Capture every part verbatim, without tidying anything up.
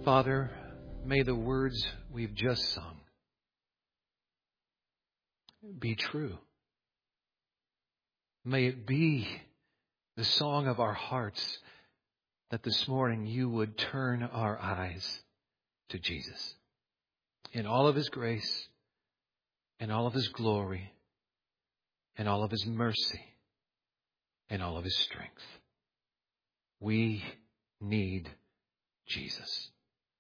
Father, may the words we've just sung be true. May it be the song of our hearts that this morning you would turn our eyes to Jesus in all of His grace, in all of His glory, in all of His mercy, in all of His strength. We need Jesus.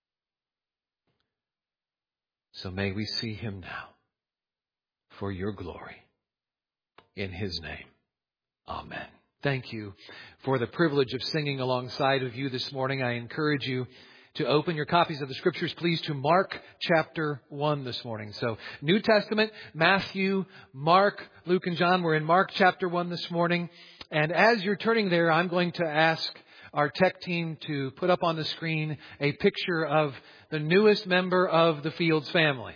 So may we see Him now for your glory. In His name, amen. Thank you for the privilege of singing alongside of you this morning. I encourage you to open your copies of the Scriptures, please, to Mark chapter one this morning. So, New Testament, Matthew, Mark, Luke, and John. We're in Mark chapter one this morning. And as you're turning there, I'm going to ask our tech team to put up on the screen a picture of the newest member of the Fields family.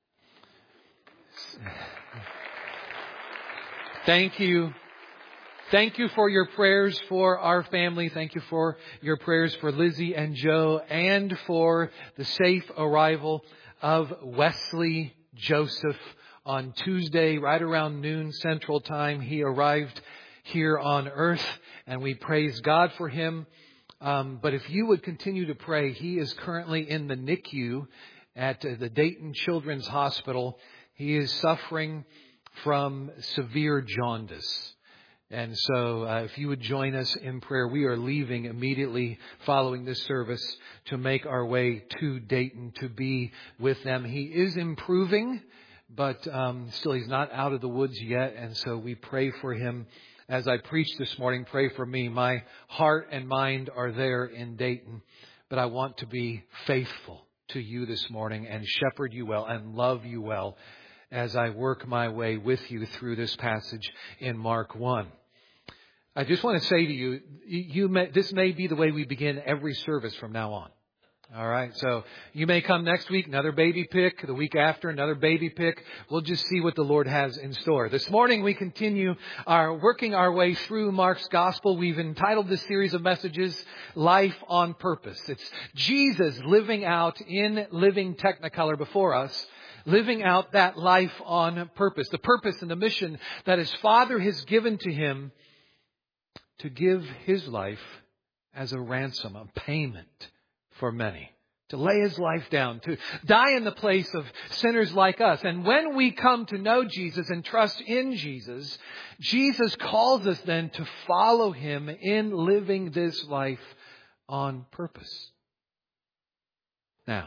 Thank you. Thank you for your prayers for our family. Thank you for your prayers for Lizzie and Joe and for the safe arrival of Wesley Joseph on Tuesday, right around noon Central Time. He arrived here on earth and we praise God for him. Um, but if you would continue to pray, he is currently in the N I C U at uh, the Dayton Children's Hospital. He is suffering from severe jaundice. And so uh, if you would join us in prayer, we are leaving immediately following this service to make our way to Dayton to be with them. He is improving, but um, still he's not out of the woods yet. And so we pray for him. As I preach this morning, pray for me. My heart and mind are there in Dayton, but I want to be faithful to you this morning and shepherd you well and love you well as I work my way with you through this passage in Mark one. I just want to say to you, you may, this may be the way we begin every service from now on. All right. So you may come next week, another baby pick, the week after, another baby pick. We'll just see what the Lord has in store. This morning, we continue our working our way through Mark's gospel. We've entitled this series of messages, Life on Purpose. It's Jesus living out in living Technicolor before us, living out that life on purpose, the purpose and the mission that his Father has given to him to give his life as a ransom, a payment for many, to lay his life down, to die in the place of sinners like us. And when we come to know Jesus and trust in Jesus, Jesus calls us then to follow him in living this life on purpose. Now,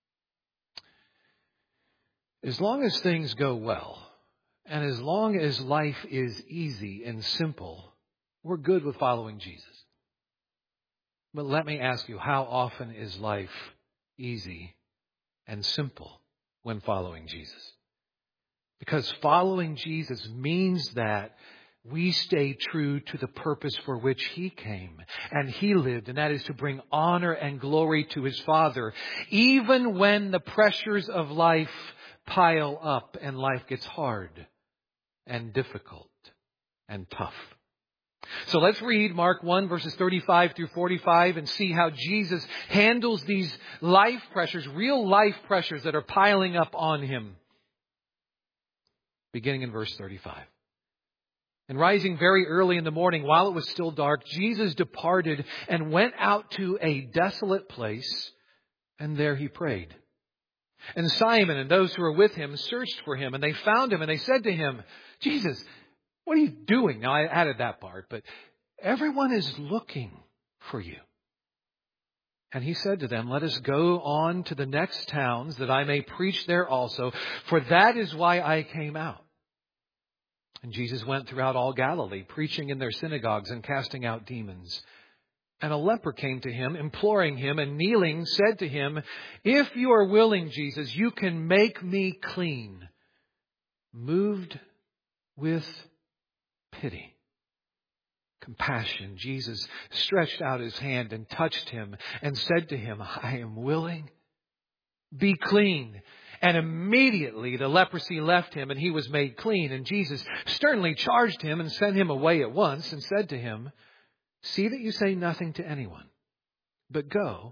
as long as things go well, and as long as life is easy and simple, we're good with following Jesus. But let me ask you, how often is life easy and simple when following Jesus? Because following Jesus means that we stay true to the purpose for which he came and he lived, and that is to bring honor and glory to his Father, even when the pressures of life pile up and life gets hard and difficult and tough. So let's read Mark one, verses thirty-five through forty-five, and see how Jesus handles these life pressures, real life pressures that are piling up on him. Beginning in verse thirty-five. And rising very early in the morning, while it was still dark, Jesus departed and went out to a desolate place, and there he prayed. And Simon and those who were with him searched for him, and they found him, and they said to him, Jesus, what are you doing? Now, I added that part, but everyone is looking for you. And he said to them, let us go on to the next towns that I may preach there also, for that is why I came out. And Jesus went throughout all Galilee, preaching in their synagogues and casting out demons. And a leper came to him, imploring him, and kneeling said to him, if you are willing, Jesus, you can make me clean. Moved with pity, compassion, Jesus stretched out his hand and touched him and said to him, I am willing. Be clean. And immediately the leprosy left him and he was made clean. And Jesus sternly charged him and sent him away at once and said to him, see that you say nothing to anyone, but go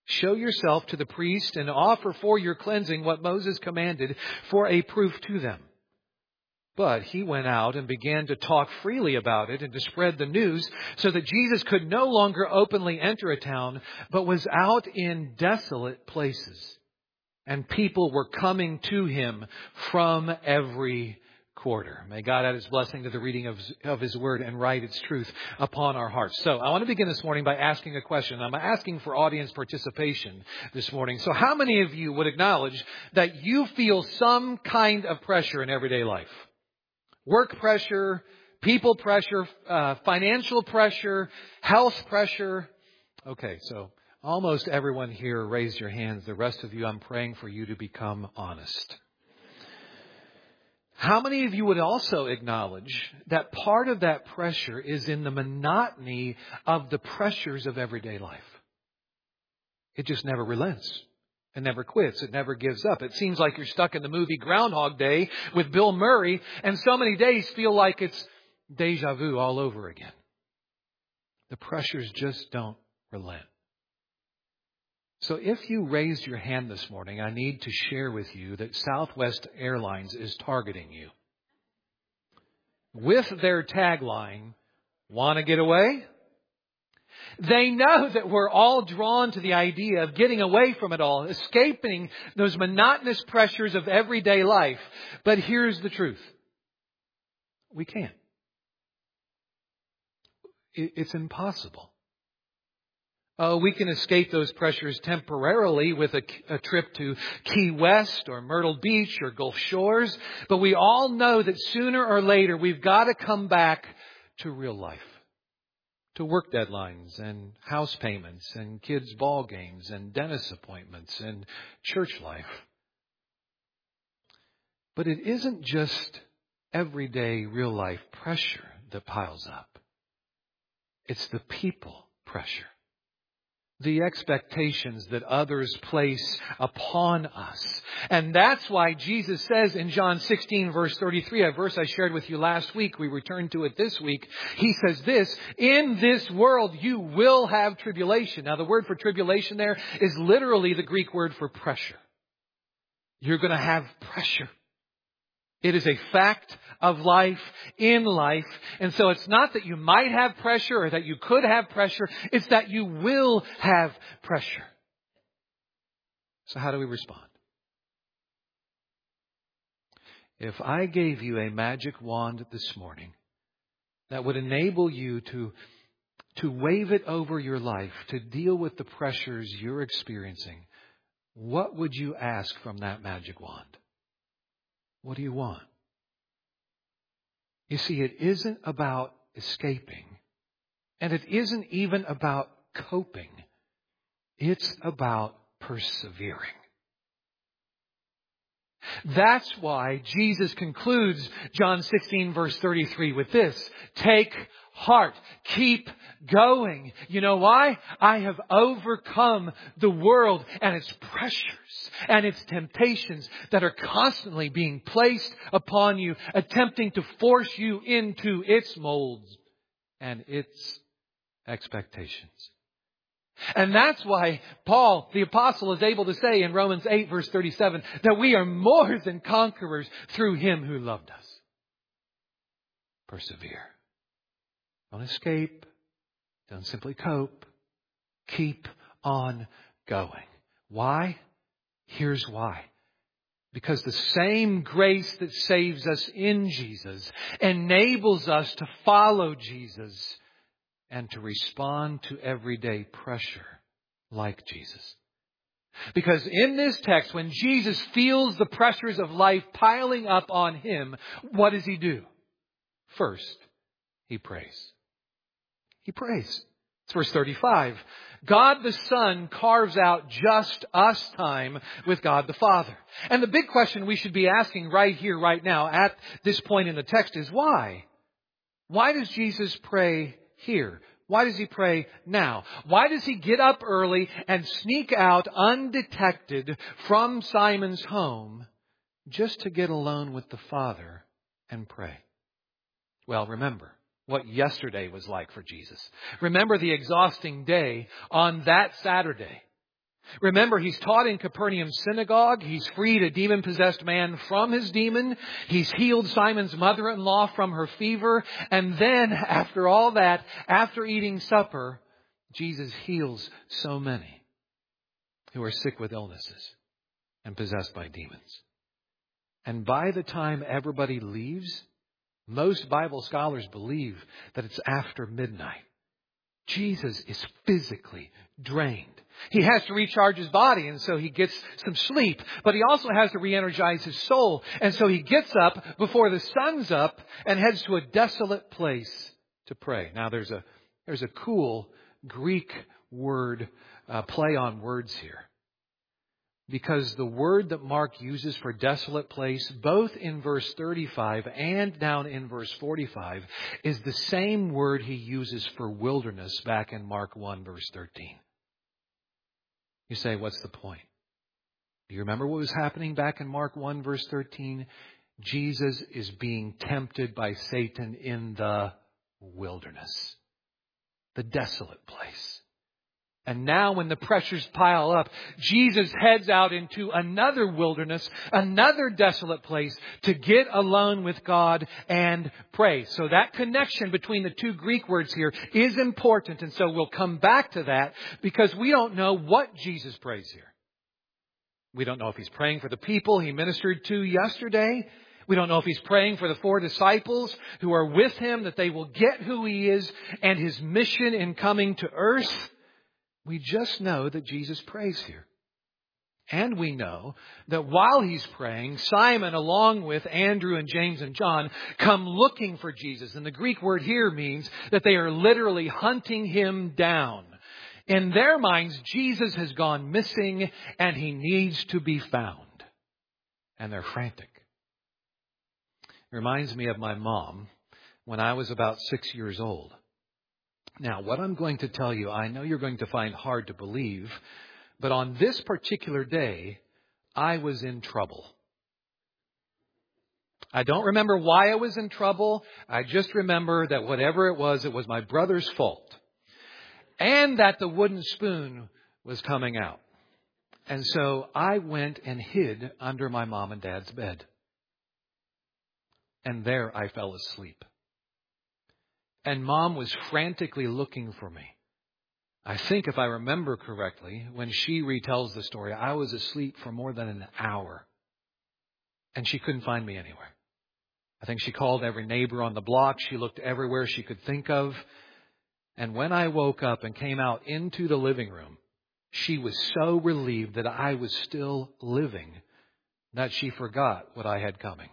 Show yourself to the priest and offer for your cleansing what Moses commanded for a proof to them. But he went out and began to talk freely about it and to spread the news, so that Jesus could no longer openly enter a town, but was out in desolate places. And people were coming to him from every quarter. May God add His blessing to the reading of, of His Word and write its truth upon our hearts. So I want to begin this morning by asking a question. I'm asking for audience participation this morning. So how many of you would acknowledge that you feel some kind of pressure in everyday life? Work pressure, people pressure, uh, financial pressure, health pressure. Okay, so almost everyone here raised your hands. The rest of you, I'm praying for you to become honest. How many of you would also acknowledge that part of that pressure is in the monotony of the pressures of everyday life? It just never relents. It never quits. It never gives up. It seems like you're stuck in the movie Groundhog Day with Bill Murray, and so many days feel like it's deja vu all over again. The pressures just don't relent. So if you raised your hand this morning, I need to share with you that Southwest Airlines is targeting you with their tagline, "Want to get away?" They know that we're all drawn to the idea of getting away from it all, escaping those monotonous pressures of everyday life. But here's the truth. We can't. It's impossible. Oh, we can escape those pressures temporarily with a, a trip to Key West or Myrtle Beach or Gulf Shores. But we all know that sooner or later we've got to come back to real life. To work deadlines and house payments and kids' ball games and dentist appointments and church life. But it isn't just everyday real life pressure that piles up. It's the people pressure. The expectations that others place upon us. And that's why Jesus says in John sixteen verse thirty-three, a verse I shared with you last week, we returned to it this week. He says this, "In this world you will have tribulation." Now the word for tribulation there is literally the Greek word for pressure. You're going to have pressure. It is a fact of life, in life. And so it's not that you might have pressure or that you could have pressure. It's that you will have pressure. So how do we respond? If I gave you a magic wand this morning that would enable you to, to wave it over your life, to deal with the pressures you're experiencing, what would you ask from that magic wand? What do you want? You see, it isn't about escaping, and it isn't even about coping. It's about persevering. That's why Jesus concludes John sixteen verse thirty-three with this, "Take heart, keep going." You know why? I have overcome the world and its pressures and its temptations that are constantly being placed upon you, attempting to force you into its molds and its expectations. And that's why Paul, the apostle, is able to say in Romans eight verse thirty-seven that we are more than conquerors through Him who loved us. Persevere. Don't escape. Don't simply cope. Keep on going. Why? Here's why. Because the same grace that saves us in Jesus enables us to follow Jesus and to respond to everyday pressure like Jesus. Because in this text, when Jesus feels the pressures of life piling up on Him, what does He do? First, He prays. He prays. It's verse thirty-five. God the Son carves out just us time with God the Father. And the big question we should be asking right here, right now, at this point in the text is why? Why does Jesus pray here? Why does He pray now? Why does He get up early and sneak out undetected from Simon's home just to get alone with the Father and pray? Well, remember what yesterday was like for Jesus. Remember the exhausting day on that Saturday. Remember, he's taught in Capernaum's synagogue. He's freed a demon-possessed man from his demon. He's healed Simon's mother-in-law from her fever. And then, after all that, after eating supper, Jesus heals so many who are sick with illnesses and possessed by demons. And by the time everybody leaves, most Bible scholars believe that it's after midnight. Jesus is physically drained. He has to recharge his body, and so he gets some sleep. But he also has to re-energize his soul. And so he gets up before the sun's up and heads to a desolate place to pray. Now there's a there's a cool Greek word, uh, play on words here. Because the word that Mark uses for desolate place, both in verse thirty-five and down in verse forty-five, is the same word he uses for wilderness back in Mark one, verse thirteen. You say, what's the point? Do you remember what was happening back in Mark one, verse thirteen? Jesus is being tempted by Satan in the wilderness, the desolate place. And now when the pressures pile up, Jesus heads out into another wilderness, another desolate place to get alone with God and pray. So that connection between the two Greek words here is important. And so we'll come back to that because we don't know what Jesus prays here. We don't know if he's praying for the people he ministered to yesterday. We don't know if he's praying for the four disciples who are with him, that they will get who he is and his mission in coming to earth. We just know that Jesus prays here. And we know that while he's praying, Simon, along with Andrew and James and John, come looking for Jesus. And the Greek word here means that they are literally hunting him down. In their minds, Jesus has gone missing and he needs to be found. And they're frantic. It reminds me of my mom when I was about six years old. Now, what I'm going to tell you, I know you're going to find hard to believe, but on this particular day, I was in trouble. I don't remember why I was in trouble. I just remember that whatever it was, it was my brother's fault. And that the wooden spoon was coming out. And so I went and hid under my mom and dad's bed. And there I fell asleep. And Mom was frantically looking for me. I think if I remember correctly, when she retells the story, I was asleep for more than an hour. And she couldn't find me anywhere. I think she called every neighbor on the block. She looked everywhere she could think of. And when I woke up and came out into the living room, she was so relieved that I was still living that she forgot what I had coming.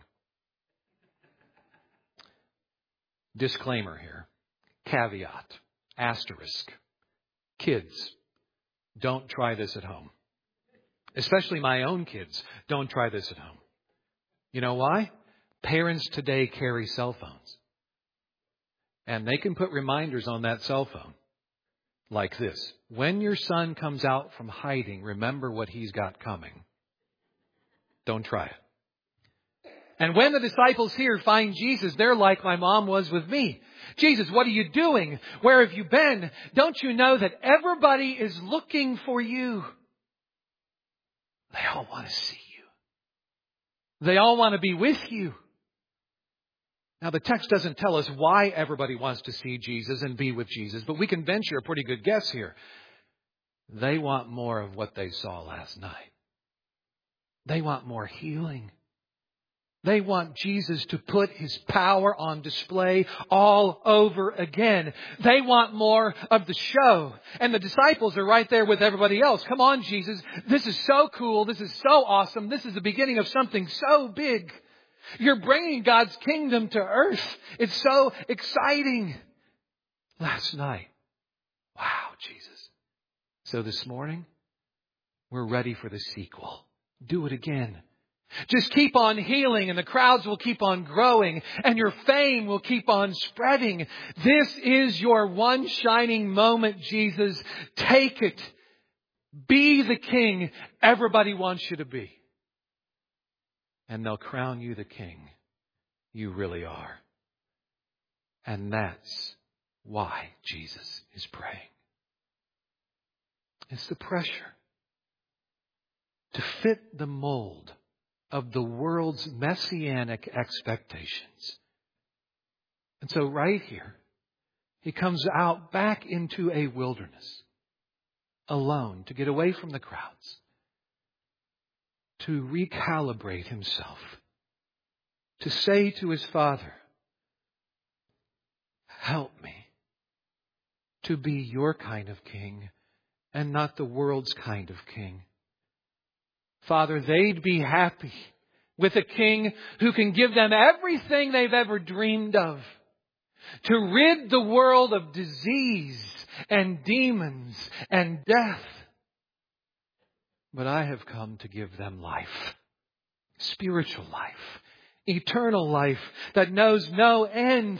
Disclaimer here. Caveat. Asterisk. Kids, don't try this at home. Especially my own kids, don't try this at home. You know why? Parents today carry cell phones. And they can put reminders on that cell phone. Like this. When your son comes out from hiding, remember what he's got coming. Don't try it. And when the disciples here find Jesus, they're like my mom was with me. Jesus, what are you doing? Where have you been? Don't you know that everybody is looking for you? They all want to see you. They all want to be with you. Now, the text doesn't tell us why everybody wants to see Jesus and be with Jesus, but we can venture a pretty good guess here. They want more of what they saw last night. They want more healing. They want Jesus to put his power on display all over again. They want more of the show. And the disciples are right there with everybody else. Come on, Jesus. This is so cool. This is so awesome. This is the beginning of something so big. You're bringing God's kingdom to earth. It's so exciting. Last night. Wow, Jesus. So this morning, we're ready for the sequel. Do it again. Just keep on healing and the crowds will keep on growing and your fame will keep on spreading. This is your one shining moment, Jesus. Take it. Be the king everybody wants you to be. And they'll crown you the king you really are. And that's why Jesus is praying. It's the pressure. to fit the mold of the world's messianic expectations. And so right here, He comes out back into a wilderness, alone, to get away from the crowds, to recalibrate Himself, to say to His Father, help me to be your kind of king and not the world's kind of king. Father, they'd be happy with a king who can give them everything they've ever dreamed of, to rid the world of disease and demons and death. But I have come to give them life, spiritual life, eternal life that knows no end.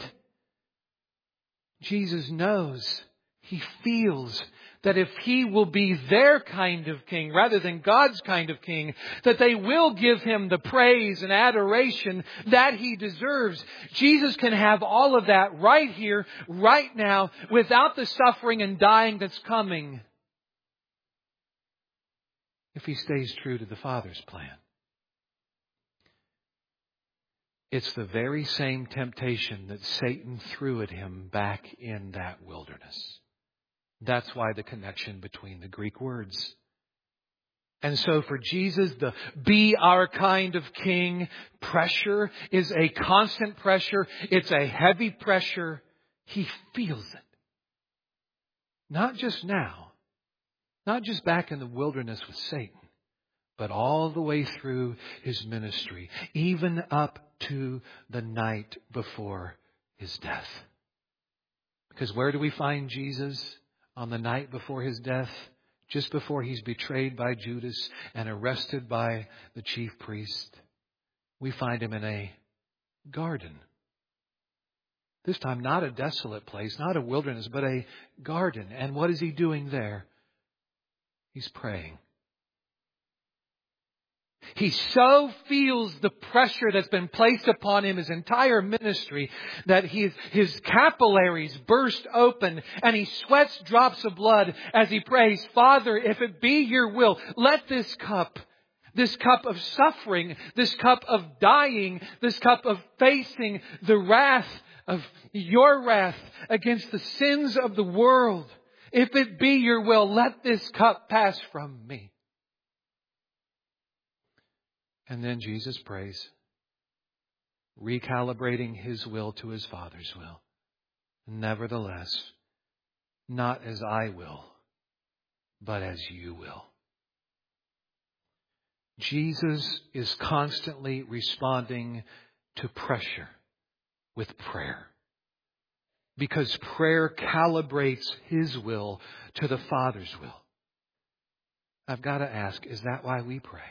Jesus knows, He feels that if He will be their kind of king rather than God's kind of king, that they will give Him the praise and adoration that He deserves. Jesus can have all of that right here, right now, without the suffering and dying that's coming, if He stays true to the Father's plan. It's the very same temptation that Satan threw at Him back in that wilderness. That's why the connection between the Greek words. And so for Jesus, the be our kind of king pressure is a constant pressure. It's a heavy pressure. He feels it. Not just now, not just back in the wilderness with Satan, but all the way through His ministry, even up to the night before His death. Because where do we find Jesus on the night before His death? Just before He's betrayed by Judas and arrested by the chief priest. We find Him in a garden. This time not a desolate place, not a wilderness, but a garden. And what is He doing there? He's praying. He so feels the pressure that's been placed upon Him his entire ministry that his, his capillaries burst open and He sweats drops of blood as He prays, Father, if it be your will, let this cup, this cup of suffering, this cup of dying, this cup of facing the wrath of your wrath against the sins of the world, if it be your will, let this cup pass from me. And then Jesus prays, recalibrating His will to His Father's will. Nevertheless, not as I will, but as you will. Jesus is constantly responding to pressure with prayer, because prayer calibrates His will to the Father's will. I've got to ask, is that why we pray?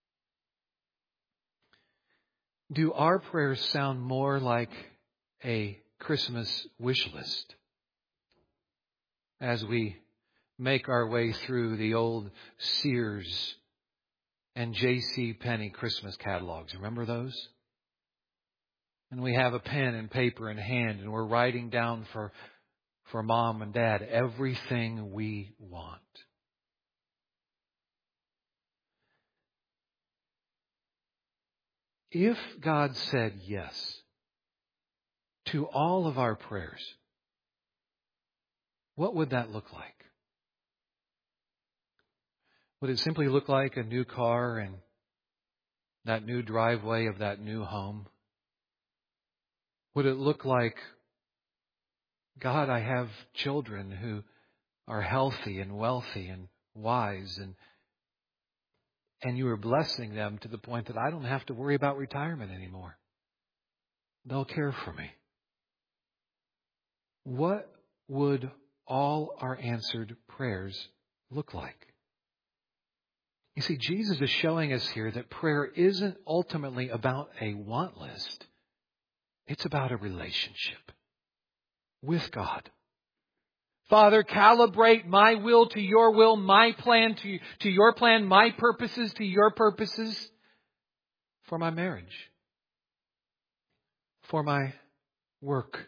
Do our prayers sound more like a Christmas wish list as we make our way through the old Sears and J C Penney Christmas catalogs? Remember those? And we have a pen and paper in hand and we're writing down for, for Mom and Dad everything we want. If God said yes to all of our prayers, what would that look like? Would it simply look like a new car and that new driveway of that new home? Would it look like, God, I have children who are healthy and wealthy and wise and And you are blessing them to the point that I don't have to worry about retirement anymore. They'll care for me. What would all our answered prayers look like? You see, Jesus is showing us here that prayer isn't ultimately about a want list. It's about a relationship with God. Father, calibrate my will to your will, my plan to, to your plan, my purposes to your purposes for my marriage, for my work,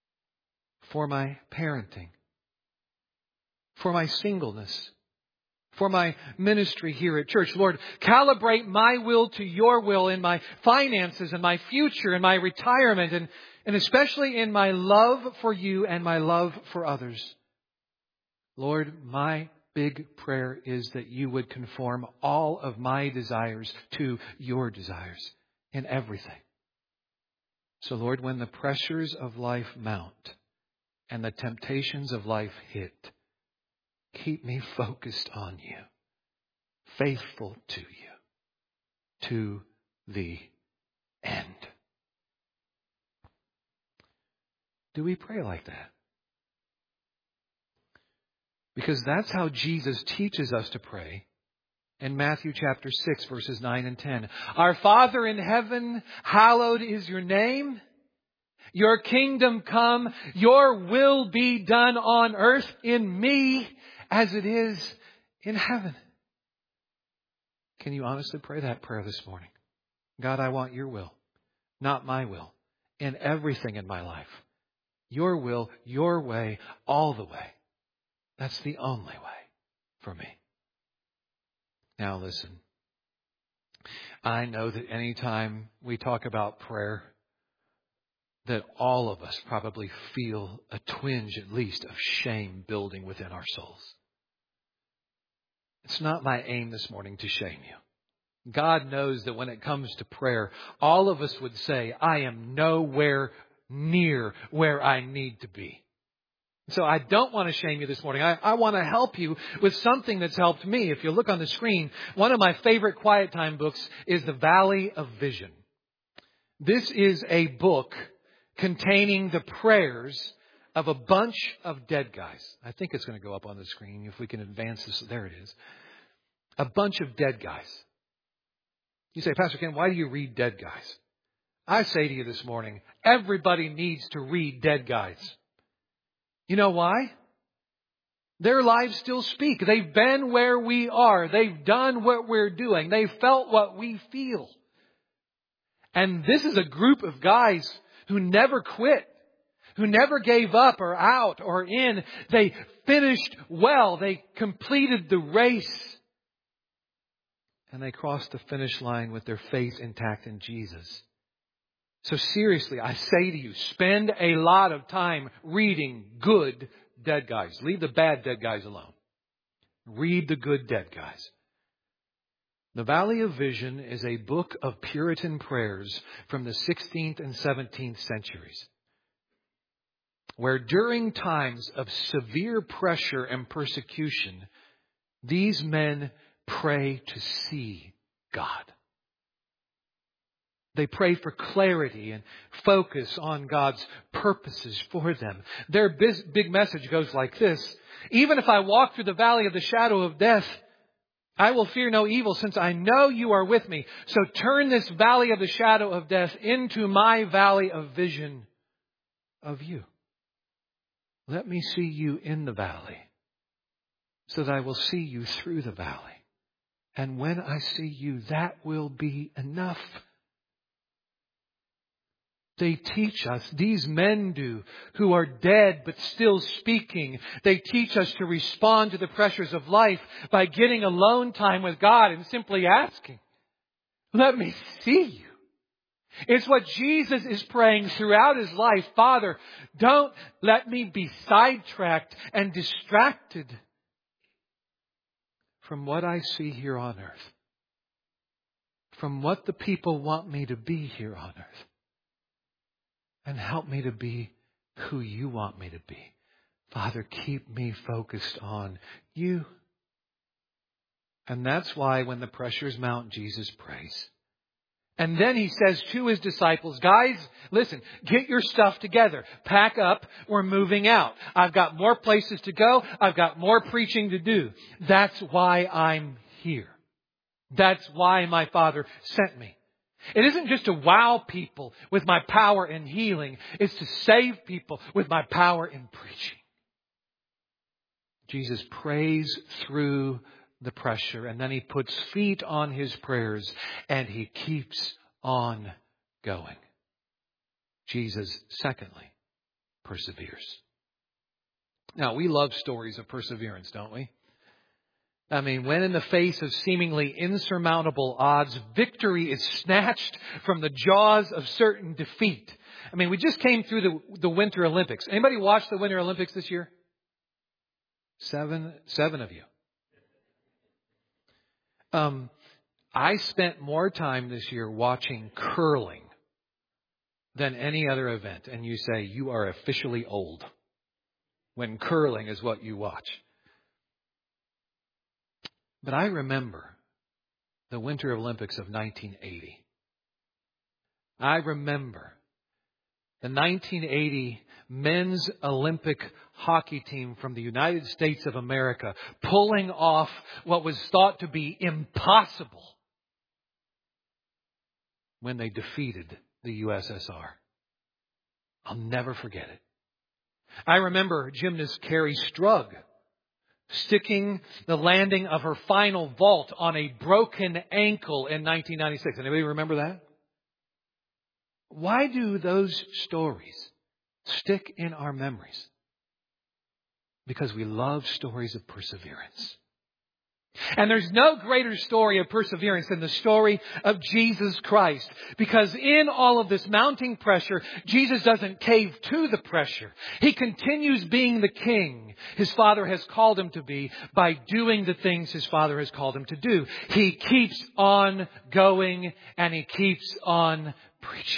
for my parenting, for my singleness, for my ministry here at church. Lord, calibrate my will to your will in my finances and my future and my retirement and, and especially in my love for you and my love for others. Lord, my big prayer is that you would conform all of my desires to your desires in everything. So Lord, when the pressures of life mount and the temptations of life hit, keep me focused on you, faithful to you, to the end. Do we pray like that? Because that's how Jesus teaches us to pray in Matthew chapter six, verses nine and ten. Our Father in heaven, hallowed is your name. Your kingdom come, your will be done on earth in me as it is in heaven. Can you honestly pray that prayer this morning? God, I want your will, not my will, in everything in my life. Your will, your way, all the way. That's the only way for me. Now listen, I know that anytime we talk about prayer, that all of us probably feel a twinge at least of shame building within our souls. It's not my aim this morning to shame you. God knows that when it comes to prayer, all of us would say, I am nowhere near where I need to be. So I don't want to shame you this morning. I, I want to help you with something that's helped me. If you look on the screen, one of my favorite quiet time books is The Valley of Vision. This is a book containing the prayers of a bunch of dead guys. I think it's going to go up on the screen if we can advance this. There it is. A bunch of dead guys. You say, Pastor Ken, why do you read dead guys? I say to you this morning, everybody needs to read dead guys. You know why? Their lives still speak. They've been where we are. They've done what we're doing. They've felt what we feel. And this is a group of guys who never quit, who never gave up or out or in. They finished well. They completed the race. And they crossed the finish line with their faith intact in Jesus. So seriously, I say to you, spend a lot of time reading good dead guys. Leave the bad dead guys alone. Read the good dead guys. The Valley of Vision is a book of Puritan prayers from the sixteenth and seventeenth centuries, where during times of severe pressure and persecution, these men pray to see God. They pray for clarity and focus on God's purposes for them. Their big message goes like this: even if I walk through the valley of the shadow of death, I will fear no evil, since I know you are with me. So turn this valley of the shadow of death into my valley of vision of you. Let me see you in the valley, so that I will see you through the valley. And when I see you, that will be enough. They teach us, these men do, who are dead but still speaking. They teach us to respond to the pressures of life by getting alone time with God and simply asking, let me see you. It's what Jesus is praying throughout his life. Father, don't let me be sidetracked and distracted from what I see here on earth, from what the people want me to be here on earth. And help me to be who you want me to be. Father, keep me focused on you. And that's why when the pressures mount, Jesus prays. And then he says to his disciples, guys, listen, get your stuff together. Pack up. We're moving out. I've got more places to go. I've got more preaching to do. That's why I'm here. That's why my Father sent me. It isn't just to wow people with my power in healing. It's to save people with my power in preaching. Jesus prays through the pressure, and then he puts feet on his prayers, and he keeps on going. Jesus, secondly, perseveres. Now, we love stories of perseverance, don't we? I mean, when in the face of seemingly insurmountable odds, victory is snatched from the jaws of certain defeat. I mean, we just came through the, the Winter Olympics. Anybody watch the Winter Olympics this year? Seven, seven of you. Um, I spent more time this year watching curling than any other event. And you say, you are officially old when curling is what you watch. But I remember the Winter Olympics of nineteen eighty. I remember the nineteen eighty men's Olympic hockey team from the United States of America pulling off what was thought to be impossible when they defeated the U S S R. I'll never forget it. I remember gymnast Carrie Strug sticking the landing of her final vault on a broken ankle in nineteen ninety-six. Anybody remember that? Why do those stories stick in our memories? Because we love stories of perseverance. And there's no greater story of perseverance than the story of Jesus Christ. Because in all of this mounting pressure, Jesus doesn't cave to the pressure. He continues being the king His Father has called Him to be by doing the things His Father has called Him to do. He keeps on going and He keeps on preaching.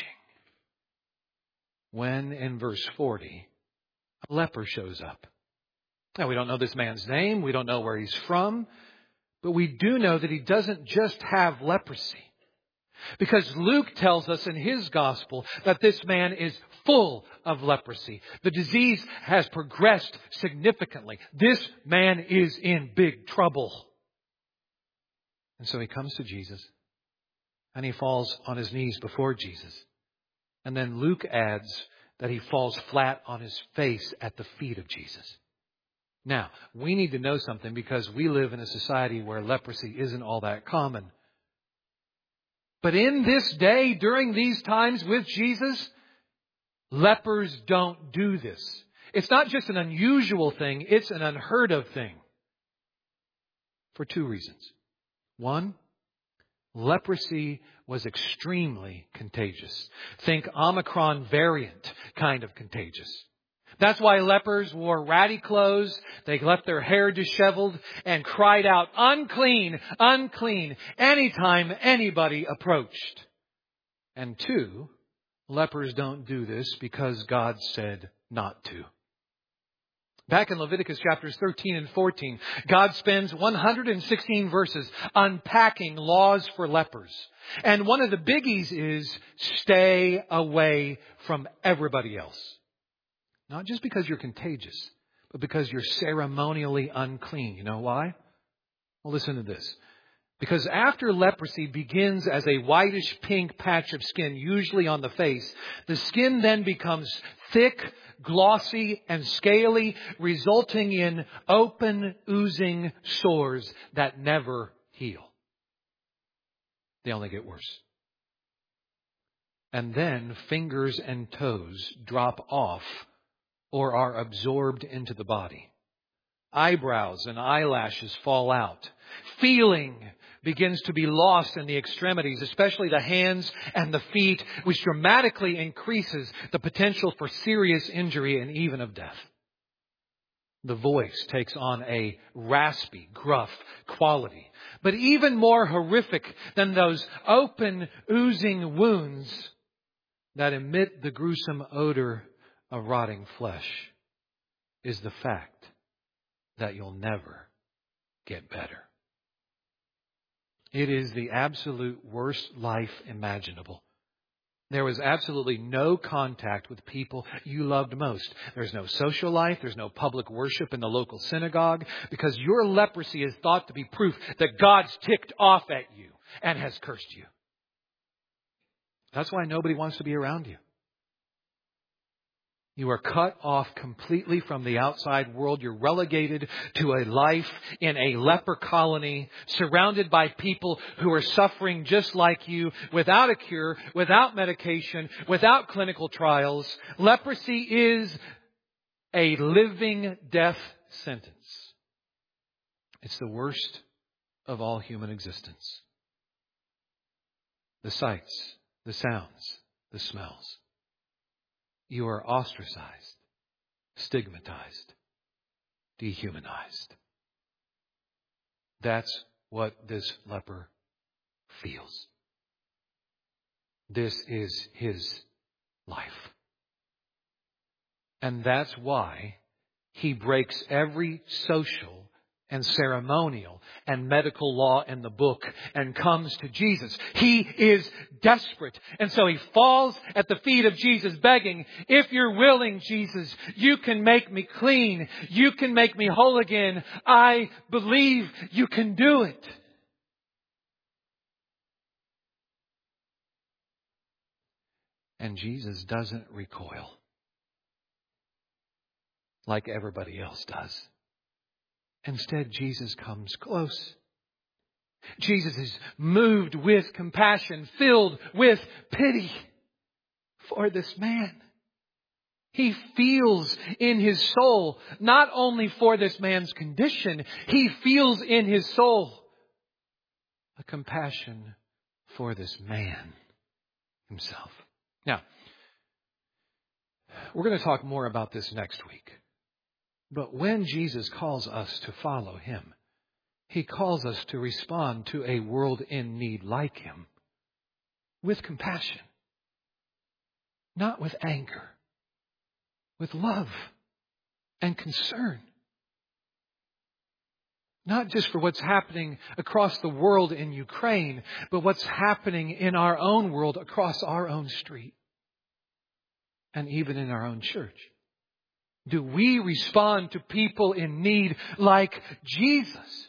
When in verse forty, a leper shows up. Now, we don't know this man's name. We don't know where he's from. But we do know that he doesn't just have leprosy. Because Luke tells us in his gospel that this man is full of leprosy. The disease has progressed significantly. This man is in big trouble. And so he comes to Jesus and he falls on his knees before Jesus. And then Luke adds that he falls flat on his face at the feet of Jesus. Now, we need to know something because we live in a society where leprosy isn't all that common. But in this day, during these times with Jesus, lepers don't do this. It's not just an unusual thing, it's an unheard of thing. For two reasons. One, leprosy was extremely contagious. Think Omicron variant kind of contagious. That's why lepers wore ratty clothes. They left their hair disheveled and cried out, unclean, unclean, anytime anybody approached. And two, lepers don't do this because God said not to. Back in Leviticus chapters thirteen and fourteen, God spends one hundred sixteen verses unpacking laws for lepers. And one of the biggies is stay away from everybody else. Not just because you're contagious, but because you're ceremonially unclean. You know why? Well, listen to this. Because after leprosy begins as a whitish pink patch of skin, usually on the face, the skin then becomes thick, glossy, and scaly, resulting in open, oozing sores that never heal. They only get worse. And then fingers and toes drop off or are absorbed into the body. Eyebrows and eyelashes fall out. Feeling begins to be lost in the extremities, especially the hands and the feet, which dramatically increases the potential for serious injury and even of death. The voice takes on a raspy, gruff quality. But even more horrific than those open, oozing wounds that emit the gruesome odor of rotting flesh is the fact that you'll never get better. It is the absolute worst life imaginable. There was absolutely no contact with people you loved most. There's no social life. There's no public worship in the local synagogue because your leprosy is thought to be proof that God's ticked off at you and has cursed you. That's why nobody wants to be around you. You are cut off completely from the outside world. You're relegated to a life in a leper colony, surrounded by people who are suffering just like you, without a cure, without medication, without clinical trials. Leprosy is a living death sentence. It's the worst of all human existence. The sights, the sounds, the smells. You are ostracized, stigmatized, dehumanized. That's what this leper feels. This is his life. And that's why he breaks every social and ceremonial and medical law in the book and comes to Jesus. He is desperate. And so he falls at the feet of Jesus begging, if you're willing, Jesus, you can make me clean. You can make me whole again. I believe you can do it. And Jesus doesn't recoil like everybody else does. Instead, Jesus comes close. Jesus is moved with compassion, filled with pity for this man. He feels in his soul, not only for this man's condition, he feels in his soul a compassion for this man himself. Now, we're going to talk more about this next week. But when Jesus calls us to follow him, he calls us to respond to a world in need like him with compassion, not with anger, with love and concern. Not just for what's happening across the world in Ukraine, but what's happening in our own world across our own street and even in our own church. Do we respond to people in need like Jesus?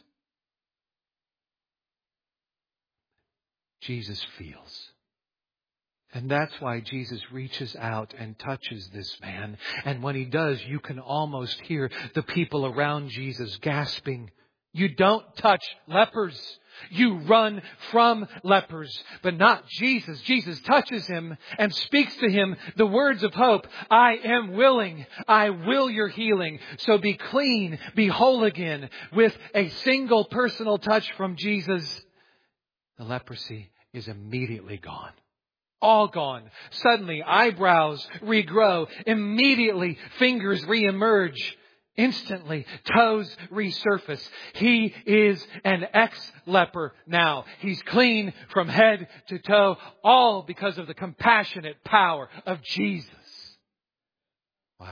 Jesus feels. And that's why Jesus reaches out and touches this man. And when he does, you can almost hear the people around Jesus gasping. You don't touch lepers. You run from lepers, but not Jesus. Jesus touches him and speaks to him the words of hope. I am willing. I will your healing. So be clean, be whole again. With a single personal touch from Jesus, the leprosy is immediately gone. All gone. Suddenly, eyebrows regrow. Immediately, fingers reemerge. Instantly, toes resurface. He is an ex-leper now. He's clean from head to toe, all because of the compassionate power of Jesus. Wow.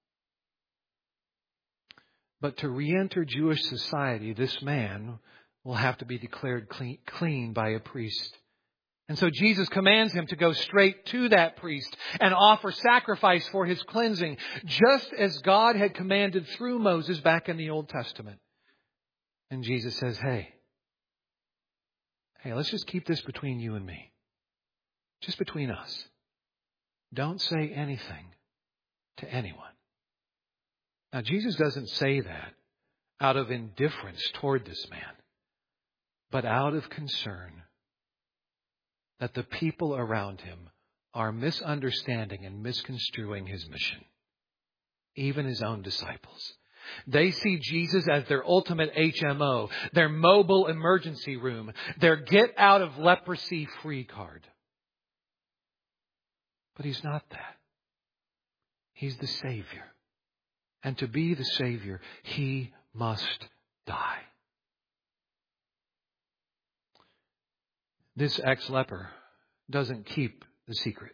But to re-enter Jewish society, this man will have to be declared clean, clean by a priest. And so Jesus commands him to go straight to that priest and offer sacrifice for his cleansing, just as God had commanded through Moses back in the Old Testament. And Jesus says, hey, hey, let's just keep this between you and me. Just between us. Don't say anything to anyone. Now, Jesus doesn't say that out of indifference toward this man, but out of concern that the people around him are misunderstanding and misconstruing his mission. Even his own disciples. They see Jesus as their ultimate H M O, their mobile emergency room, their get out of leprosy free card. But he's not that. He's the Savior. And to be the Savior, he must die. This ex-leper doesn't keep the secret.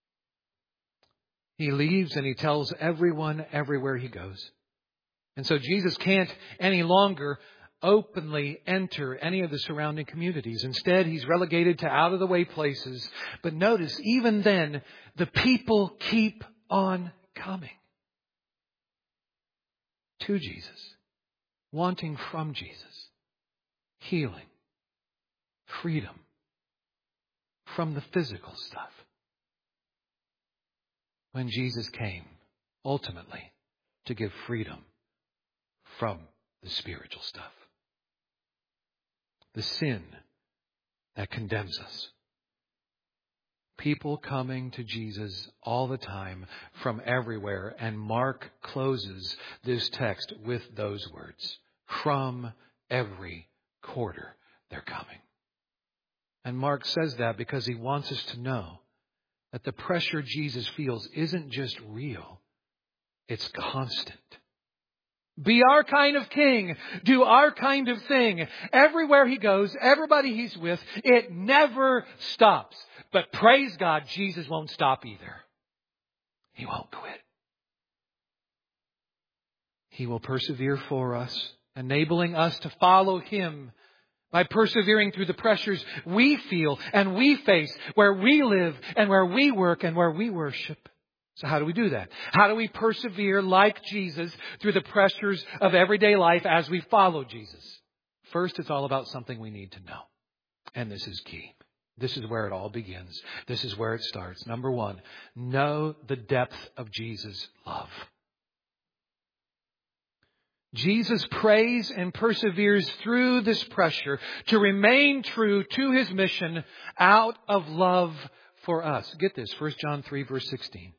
He leaves and he tells everyone everywhere he goes. And so Jesus can't any longer openly enter any of the surrounding communities. Instead, he's relegated to out-of-the-way places. But notice, even then, the people keep on coming to Jesus, wanting from Jesus healing, freedom from the physical stuff. When Jesus came, ultimately, to give freedom from the spiritual stuff. The sin that condemns us. People coming to Jesus all the time from everywhere. And Mark closes this text with those words. From every quarter they're coming. And Mark says that because he wants us to know that the pressure Jesus feels isn't just real, it's constant. Be our kind of king. Do our kind of thing. Everywhere he goes, everybody he's with, it never stops. But praise God, Jesus won't stop either. He won't quit. He will persevere for us, enabling us to follow Him by persevering through the pressures we feel and we face, where we live and where we work and where we worship. So how do we do that? How do we persevere like Jesus through the pressures of everyday life as we follow Jesus? First, it's all about something we need to know. And this is key. This is where it all begins. This is where it starts. Number one, know the depth of Jesus' love. Jesus prays and perseveres through this pressure to remain true to His mission out of love for us. Get this, First John three, verse sixteen.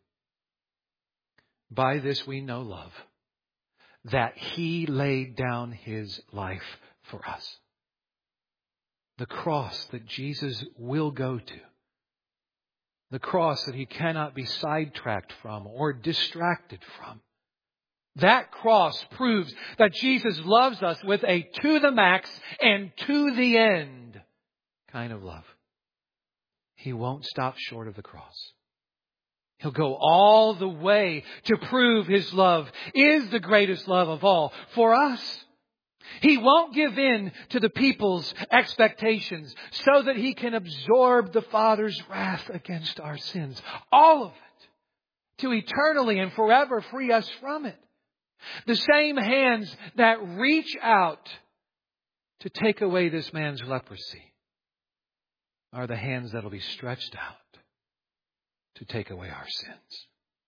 By this we know love, that He laid down His life for us. The cross that Jesus will go to. The cross that He cannot be sidetracked from or distracted from. That cross proves that Jesus loves us with a to the max and to the end kind of love. He won't stop short of the cross. He'll go all the way to prove His love is the greatest love of all for us. He won't give in to the people's expectations so that He can absorb the Father's wrath against our sins. All of it. To eternally and forever free us from it. The same hands that reach out to take away this man's leprosy are the hands that will be stretched out to take away our sins.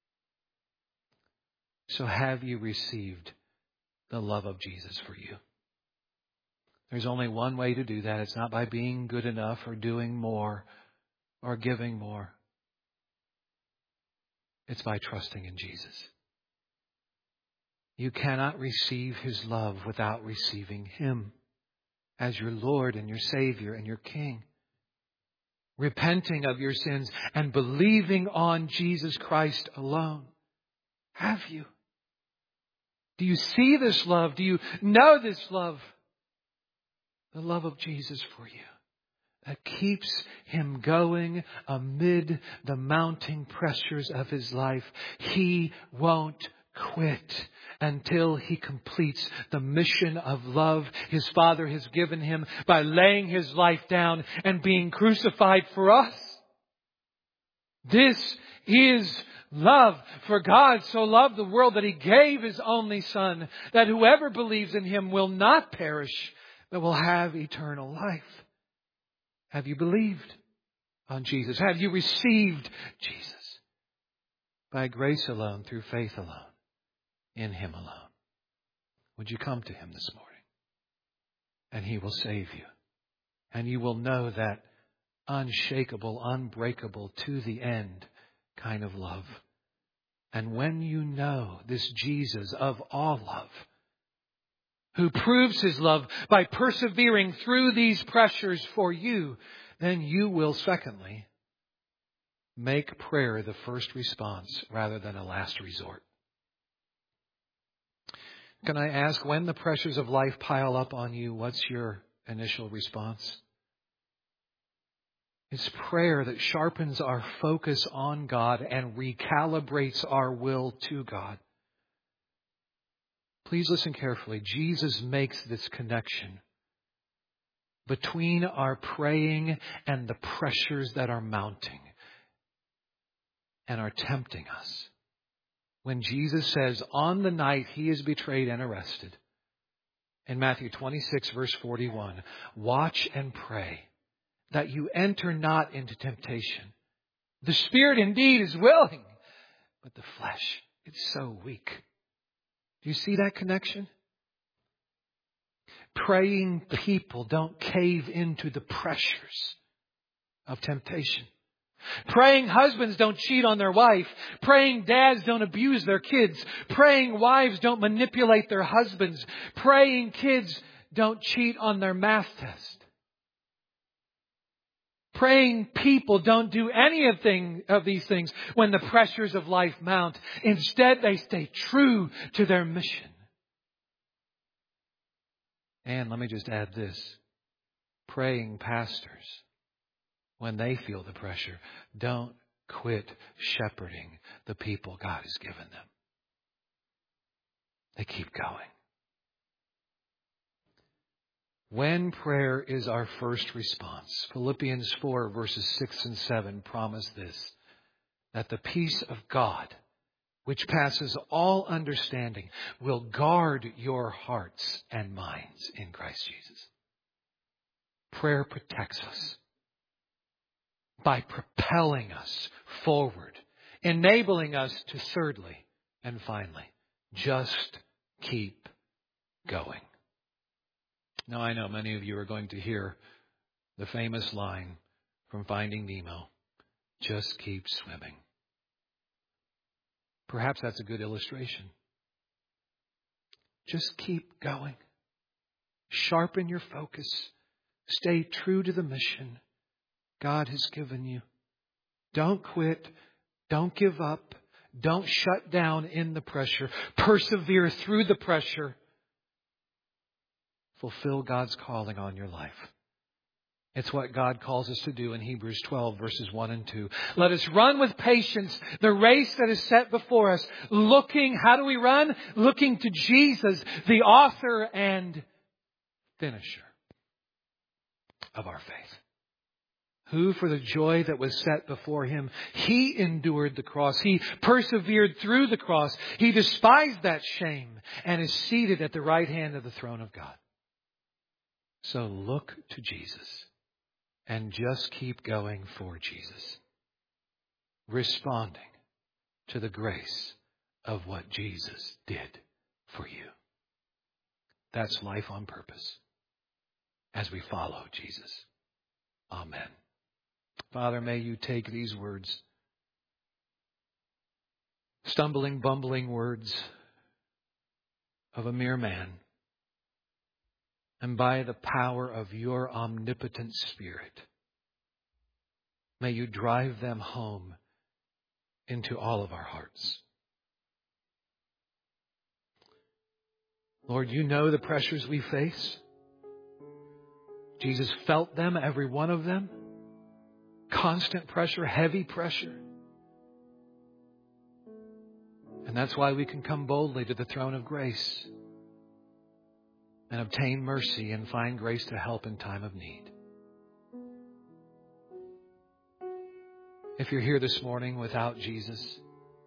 So have you received the love of Jesus for you? There's only one way to do that. It's not by being good enough or doing more or giving more. It's by trusting in Jesus. You cannot receive His love without receiving Him as your Lord and your Savior and your King. Repenting of your sins and believing on Jesus Christ alone. Have you? Do you see this love? Do you know this love? The love of Jesus for you. That keeps Him going amid the mounting pressures of His life. He won't quit until He completes the mission of love His Father has given Him by laying His life down and being crucified for us. This is love. For God so loved the world that He gave His only Son, that whoever believes in Him will not perish, but will have eternal life. Have you believed on Jesus? Have you received Jesus? By grace alone, through faith alone. In Him alone. Would you come to Him this morning? And He will save you. And you will know that unshakable, unbreakable, to the end kind of love. And when you know this Jesus of all love, who proves His love by persevering through these pressures for you, then you will, secondly, make prayer the first response rather than a last resort. Can I ask, when the pressures of life pile up on you, what's your initial response? It's prayer that sharpens our focus on God and recalibrates our will to God. Please listen carefully. Jesus makes this connection between our praying and the pressures that are mounting and are tempting us. When Jesus says, on the night He is betrayed and arrested, in Matthew twenty-six, verse forty-one, watch and pray that you enter not into temptation. The spirit indeed is willing, but the flesh is so weak. Do you see that connection? Praying people don't cave into the pressures of temptation. Praying husbands don't cheat on their wife. Praying dads don't abuse their kids. Praying wives don't manipulate their husbands. Praying kids don't cheat on their math test. Praying people don't do any of, thing, of these things when the pressures of life mount. Instead, they stay true to their mission. And let me just add this. Praying pastors, when they feel the pressure, don't quit shepherding the people God has given them. They keep going. When prayer is our first response, Philippians four verses six and seven promise this, that the peace of God, which passes all understanding, will guard your hearts and minds in Christ Jesus. Prayer protects us by propelling us forward, enabling us to thirdly and finally, just keep going. Now, I know many of you are going to hear the famous line from Finding Nemo, just keep swimming. Perhaps that's a good illustration. Just keep going. Sharpen your focus. Stay true to the mission God has given you. Don't quit. Don't give up. Don't shut down in the pressure. Persevere through the pressure. Fulfill God's calling on your life. It's what God calls us to do in Hebrews twelve, verses one and two. Let us run with patience the race that is set before us. Looking, how do we run? Looking to Jesus, the author and finisher of our faith. Who, for the joy that was set before him, he endured the cross. He persevered through the cross. He despised that shame and is seated at the right hand of the throne of God. So look to Jesus and just keep going for Jesus. Responding to the grace of what Jesus did for you. That's life on purpose as we follow Jesus. Amen. Father, may you take these words, stumbling, bumbling words of a mere man, and by the power of your omnipotent Spirit, may you drive them home into all of our hearts. Lord, you know the pressures we face. Jesus felt them, every one of them. Constant pressure, heavy pressure. And that's why we can come boldly to the throne of grace and obtain mercy and find grace to help in time of need. If you're here this morning without Jesus,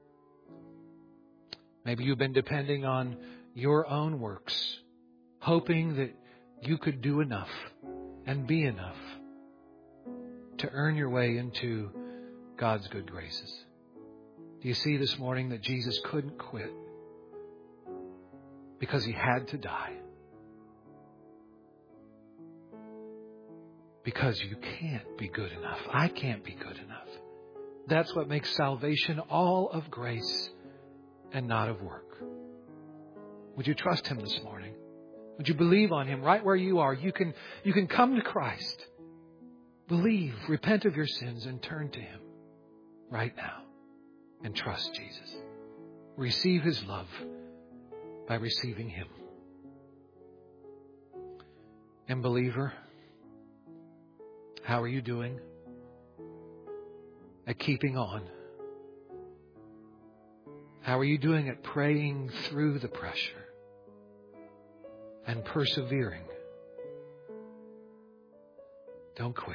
maybe you've been depending on your own works, hoping that you could do enough and be enough to earn your way into God's good graces. Do you see this morning that Jesus couldn't quit because he had to die? Because you can't be good enough. I can't be good enough. That's what makes salvation all of grace and not of work. Would you trust him this morning? Would you believe on him right where you are? You can, you can come to Christ. Believe, repent of your sins, and turn to him right now. And trust Jesus. Receive his love by receiving him. And believer, how are you doing at keeping on? How are you doing at praying through the pressure and persevering? Don't quit.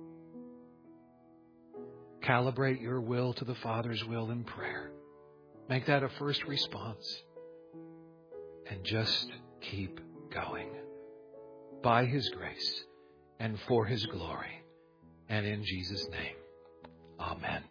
Calibrate your will to the Father's will in prayer. Make that a first response. And just keep going. By his grace and for his glory. And in Jesus' name. Amen.